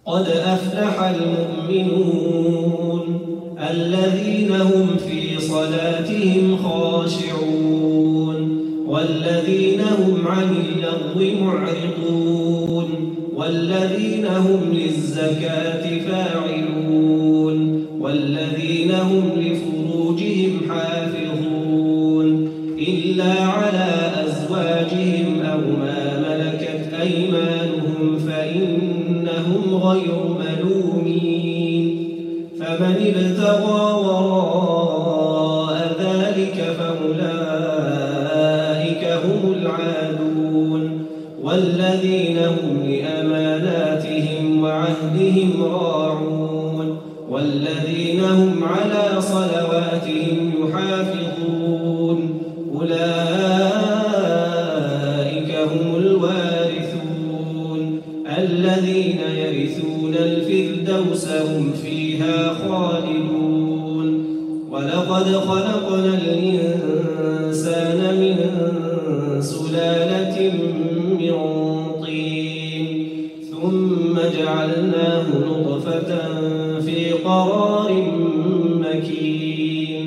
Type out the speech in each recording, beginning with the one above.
قد أفلح المؤمنون الذين هم في صلاتهم خاشعون والذين هم عن اللغو معرضون والذين هم للزكاة فاعلون والذين هم لفروجهم حافظون إلا على أزواجهم أو ما ملكت أيمانهم فإنهم غير ملومين فمن ابتغى وراء ذلك فأولئك هم العادون والذين هم لأماناتهم وعهدهم راعون والذين هم على صلواتهم يحافظون أولئك هم الوارثون الذين يرثون الفردوس هم فيها خالدون ولقد خلقنا الإنسان من سلالة من طين ثم جعلناه نطفة في قرار مكين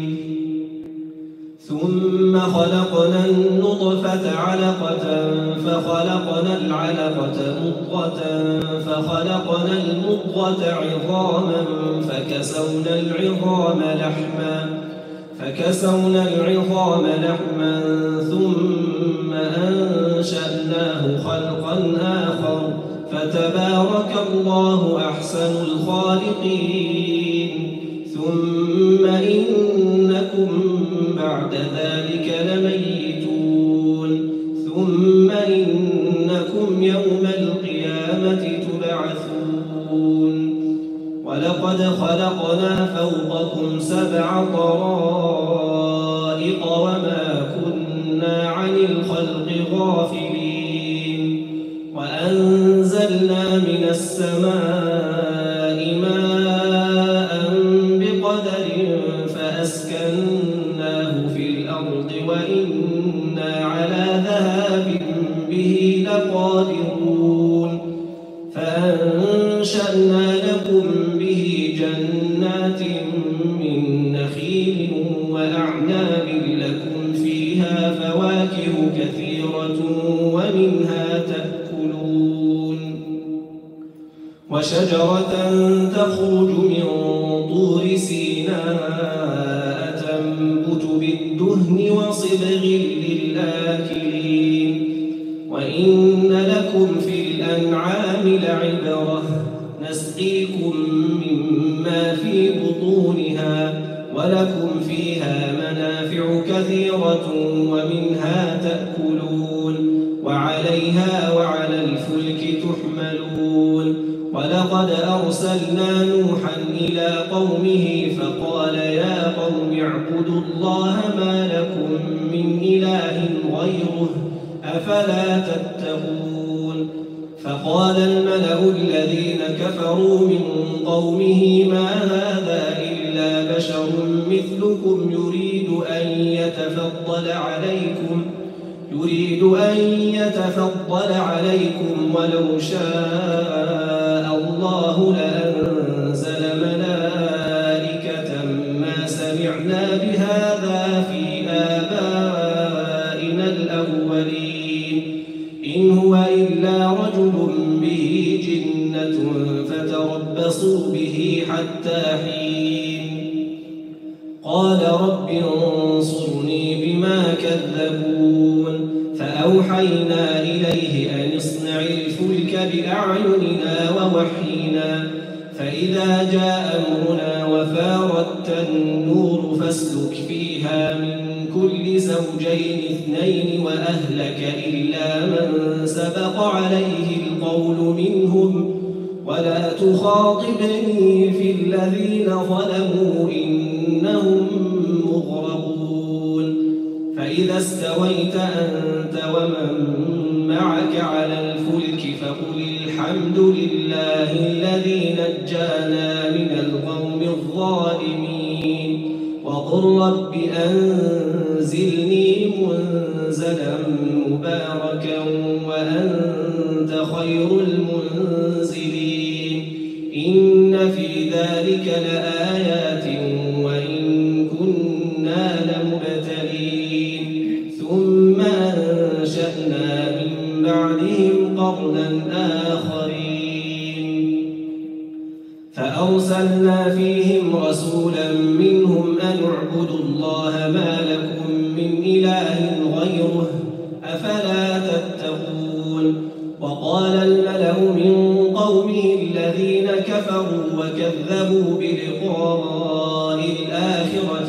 ثم خلقنا النطفة علقة فخلقنا العلقة مضغة فخلقنا المضغة عظاما فكسونا العظام لحما ثم أنشأناه خلقا آخر فتبارك الله أحسن الخالقين ثم إنكم بعد ذلك لميتون ثم إنكم يوم القيامة تبعثون ولقد خلقنا فوقكم 7 طرائق وما كنا عن الخلق غافلين وأنزلنا من السماء ماء بقدر فأسكناه في الأرض وإنا على ذهاب به لقادرون فأنشأنا لكم به جنات من نخيل وأعناب لكم فيها فواكه كثيرة ومنها تأكلون وشجرة تخرج من طور سيناء تنبت بالدهن وصبغ للآكلين وإن لكم في الأنعام لعبرة نسقيكم مما في بطونها ولكم فيها منافع كثيرة ومنها تأكلون وعليها وعلى الفلك تحملون ولقد أرسلنا نوحا إلى قومه فقال يا قوم اعبدوا الله ما لكم من إله غيره أفلا تتقون فقال الملأ الذين كفروا من قومه ما هذا إلا بشر مثلكم يريد أن يتفضل عليكم ولو شاء الله لأنزل ملائكة ما سمعنا بهذا في آبائنا الأولين إن هو إلا رجل به جنة فتربصوا به حتى حين قال رب انصرني بما كذبون فأوحينا إليه أن اصنع الفلك بأعيننا ووحينا فإذا جاء أمرنا وفاردت النور فاسلك فيها من كل زوجين 2 وأهلك إلا من سبق عليه القول منهم ولا تخاطبني في الذين ظلموا إنهم مغرقون فإذا استويت أنت ومن معك على الفلك فقل الحمد لله الذي نجانا من القوم الظالمين وقل رب أنزلني منزلا مباركا وأنت خير المنزلين ذلك لآيات وإن كنا لمبتلين ثم أنشأنا من بعدهم قرنا آخرين فأرسلنا فيهم رسولا منهم أن اعبدوا الله ما لكم من إله غيره أفلا تتقون وقال الملأ من قومه الذين كفروا وكذبوا بلقاء الآخرة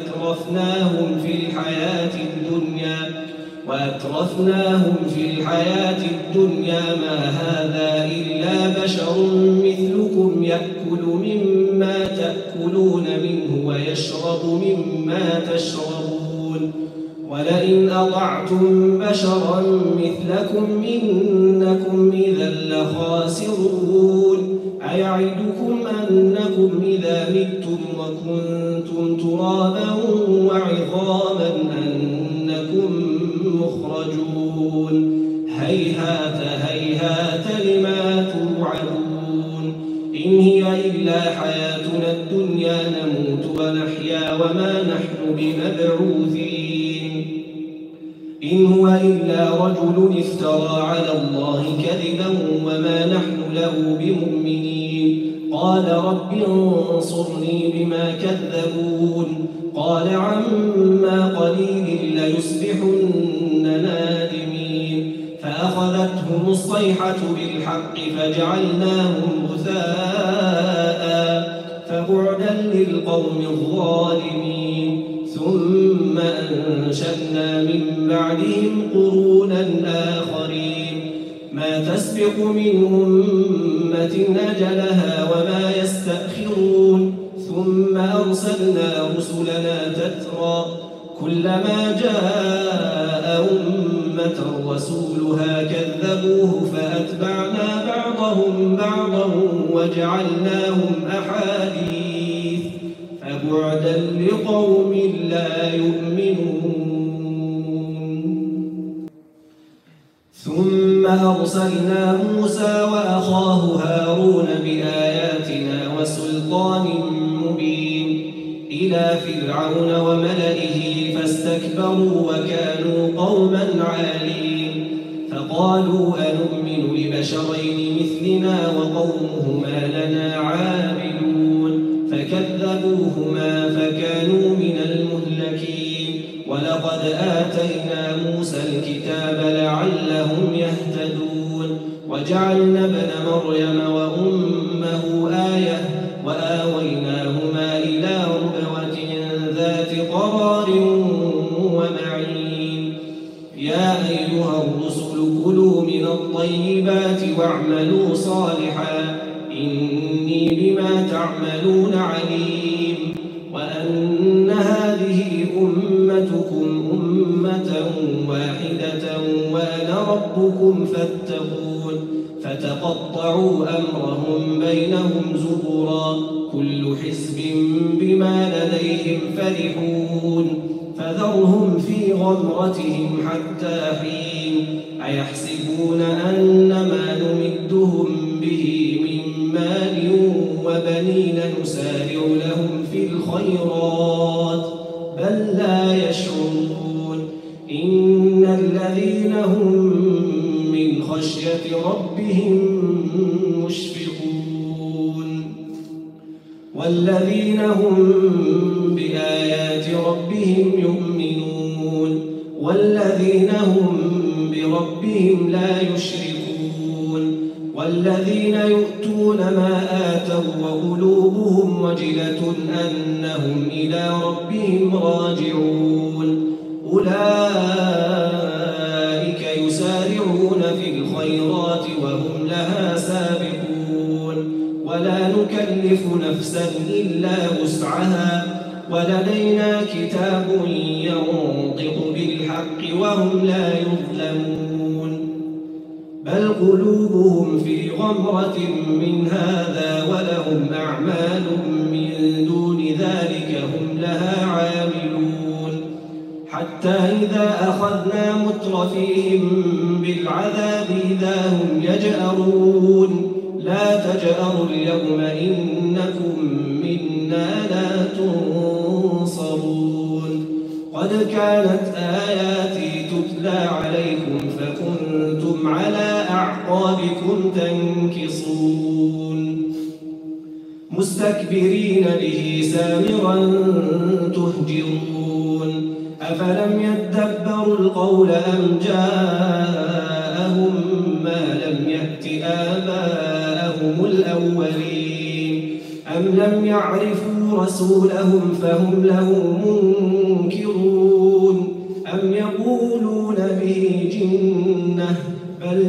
وأترفناهم في الحياة الدنيا ما هذا إلا بشر مثلكم يأكل مما تأكلون منه ويشرب مما تشربون ولئن أطعتم بشرا مثلكم إنكم إذا لخاسرون أيعدكم أنكم إذا متم وكنتم ترابا وعظاما أنكم مخرجون هيهات هيهات لما توعدون إن هي إلا حياتنا الدنيا نموت ونحيا وما نحن بمبعوثين إن هو إلا رجل افترى على الله كذبا وما نحن له بمؤمنين قال رب انصرني بما كذبون قال عما قليل ليصبحن نادمين فأخذتهم الصيحة بالحق فجعلناهم غثاء فبعدا للقوم الظالمين ثم أنشأنا من بعدهم قرونا آخرين ما تسبق من أمة أجلها وما يستأخرون ثم أرسلنا رسلنا تترى كلما جاء أمة رسولها كذبوه فأتبعنا بعضهم بعضا وجعلناهم أحاديث فبعدا لقوم لا يؤمنون ثم أرسلنا موسى وأخاه هارون بآياتنا وسلطان مبين إلى فرعون وملئه فاستكبروا وكانوا قوما عالين فقالوا أنؤمن لبشرين مثلنا وقومهما لنا عابدون فكذبوهما فكانوا من المهلكين ولقد آتينا موسى الكتاب لعلهم يهتدون وجعلنا ابن مريم وأمه آية وآويناهما إلى ربوة ذات قرار ومعين يا أيها الرسل كلوا من الطيبات واعملوا صالحا إني بما تعملون عليم وأن هذه أمتكم أمة واحدة وأنا ربكم فاتقون فتقطعوا أمرهم بينهم زبرا كل حزب بما لديهم فرحون فذرهم في غمرتهم حتى حين أيحسبون أن ما نمدهم به من مال وبنين نسارع لهم في الخيرات بل لا يشعرون إن الذين هم من خشية ربهم مشفقون والذين هم بآيات ربهم يؤمنون والذين هم بربهم لا يشركون والذين يؤتون ما آتوا وقلوبهم وجلة أنهم إلى ربهم راجعون أولئك يسارعون في الخيرات وهم لها سابقون ولا نكلف نفسا إلا وسعها ولدينا كتاب ينطق بالحق وهم لا يظلمون بل قلوبهم في غمرة من هذا ولهم أعمال من دون ذلك هم لها عاملون حتى إذا أخذنا مترفيهم بالعذاب إذا هم يجأرون لا تجأروا اليوم إنكم منا لا تنصرون قد كانت آياتي تتلى عليكم فكنتم على أعقابكم تنكصون مستكبرين به سامرا تهجرون أفلم يدبروا القول أم جاءهم ما لم يأت آباءهم الأولين أم لم يعرفوا رسولهم فهم له منكرون أم يقولون به جنة بل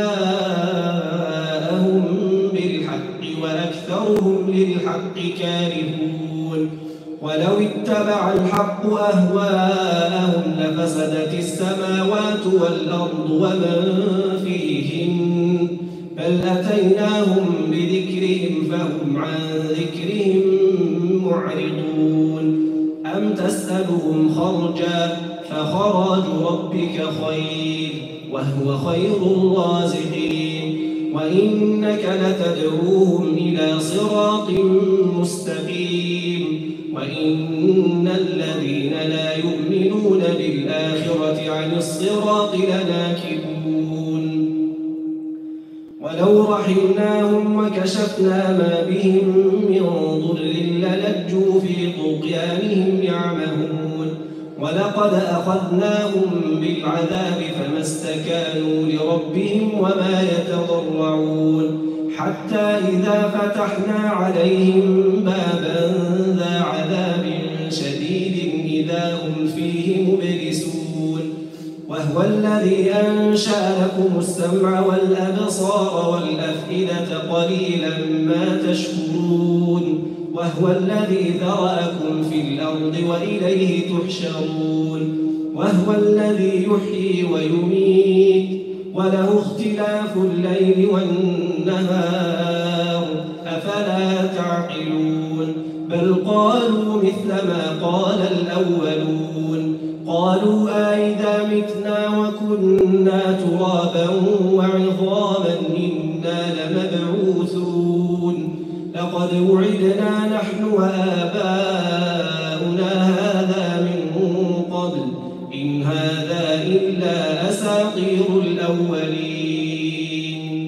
جاءهم بالحق وأكثرهم للحق كارهون ولو اتبع الحق أهواءهم لفسدت السماوات والأرض ومن فيهن بل أتيناهم بذكرهم فهم عن ذكرهم معرضون أم تسألهم خرجا فخراج ربك خير وهو خير الرازقين وإنك لتدعوهم إلى صراط مستقيم وإن الذين لا يؤمنون بالآخرة عن الصراط لناكبون ولو رحمناهم وكشفنا ما بهم من ضر للجوا في طغيانهم يعمهون ولقد أخذناهم بالعذاب فما استكانوا لربهم وما يتضرعون حتى إذا فتحنا عليهم بابا ذا عذاب شديد إذا هم فيه مبلسون وهو الذي أنشأ لكم السمع والأبصار والأفئدة قليلا ما تشكرون وهو الذي ذرأكم في الأرض وإليه تحشرون وهو الذي يحيي ويميت وله اختلاف الليل والنهار أفلا تعقلون بل قالوا مثل ما قال الأولون قالوا أئذا متنا وكنا ترابا وعظاما إنا لمبعوثون لقد وعدنا نحن وآباؤنا هذا من قبل إن هذا إلا أساطير الأولين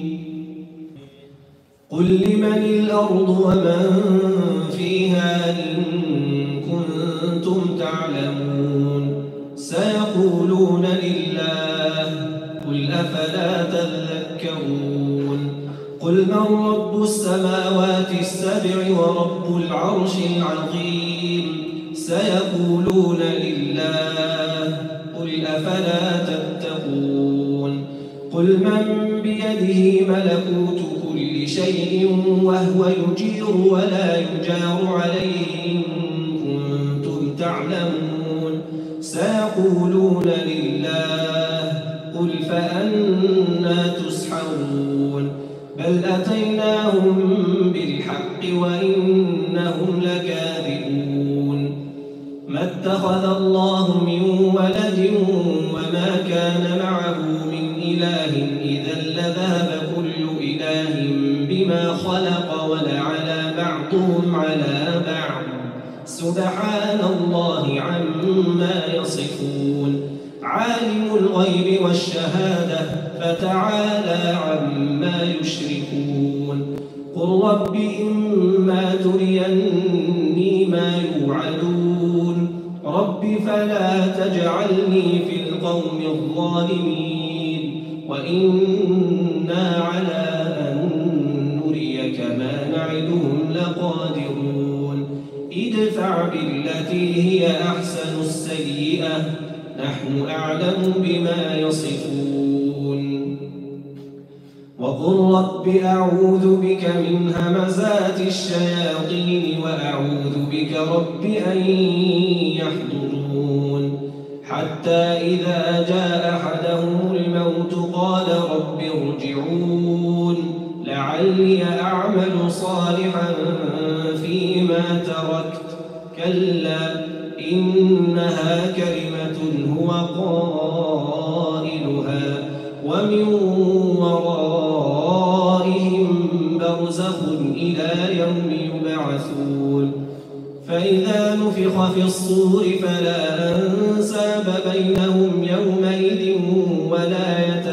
قل لمن الأرض ومن فيها إن كنتم تعلمون سيقولون لله قل أفلا تذكرون قل من رب السماوات السبع ورب العرش العظيم سيقولون لله قل أفلا تتقون قل من بيده ملكوت كل شيء وهو يجير ولا يجار عليه إن كنتم تعلمون سيقولون لله قل فأنى تسحرون بل أتيناهم بالحق وإنهم لكاذبون ما اتخذ الله من ولد وما كان معه من إله إذا لذهب كل إله بما خلق ولعلى بعضهم على بعض سبحان الله عما يصفون عالم الغيب والشهادة فتعالى عما يشركون قل رب إما تريني ما يوعدون رب فلا تجعلني في القوم الظالمين وإنا على أن نريك ما نعدهم لقادرون ادفع بالتي هي أحسن السيئة نحن أعلم بما يصفون وقل رب أعوذ بك من همزات الشياطين وأعوذ بك رب أن يحضرون حتى إذا جاء أحدهم الموت قال رب ارجعون لعلي أعمل صالحا فيما تركت كلا إنها كلمة هو قائلها ومن ورائهم برزخ إلى يوم يبعثون فإذا نفخ في الصور فلا أنساب بينهم يومئذ ولا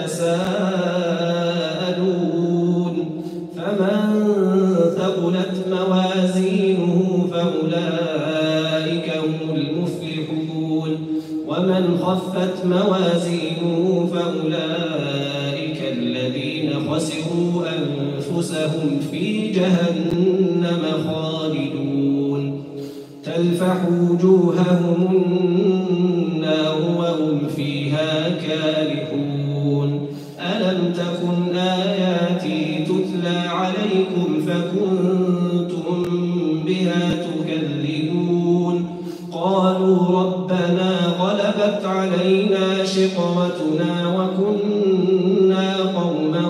يتساءلون فمن ثقلت موازينه فأولئك هم المفلحون ومن خفت موازينه فأولئك الذين خسروا أنفسهم في جهنم خالدون تلفح وجوههم النار وهم فيها كالحون ألم تكن آياتي تتلى عليكم فكنتم بها تكذبون قالوا ربنا غلبت علينا شقوتنا وكنا قوما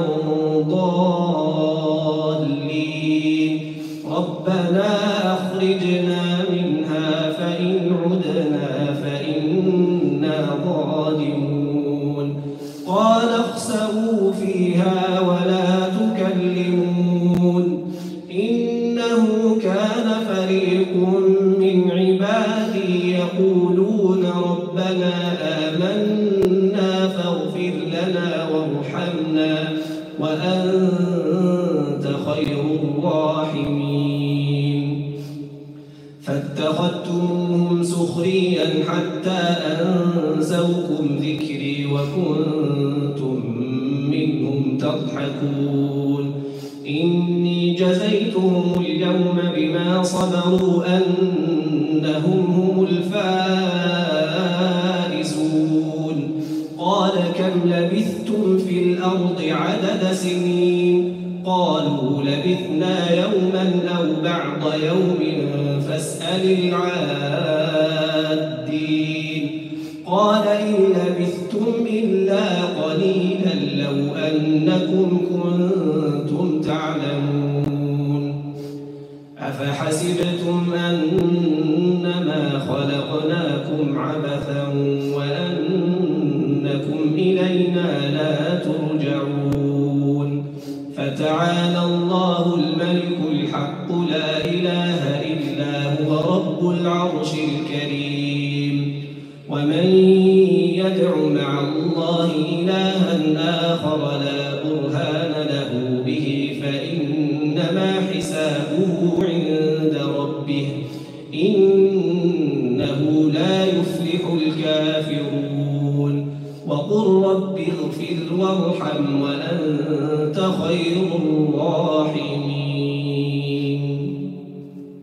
ضالين ربنا أخرجنا منها فإن عدنا فإنا ظالمون قال اخسئوا فيها ولا تكلمون إنه كان فريق من عبادي يقولون ربنا آمنا فاغفر لنا وارحمنا وأنت خير الراحمين فاتخذتموهم سخريا حتى أنسوكم ذكري وكنتم منهم تضحكون إني جزيتهم اليوم بما صبروا أنهم هم الفائزون قال كم لبثتم في الأرض عدد سنين قالوا لبثنا يوما أو بعض يوم فاسأل العادين قال إن لبثتم إلا قليلا لو أنكم كنتم تعلمون أفحسبتم أنما خلقناكم عبثا وأنكم إلينا لا ترجعون فتعالى الله الملك الحق لا إله إلا هو رب العرش الكريم ومن يدع مع الله إلها آخر لا برهان له به فإنما حسابه عند ربه إنه لا يفلح الكافرون وقل رب اغفر وارحم وأنت خير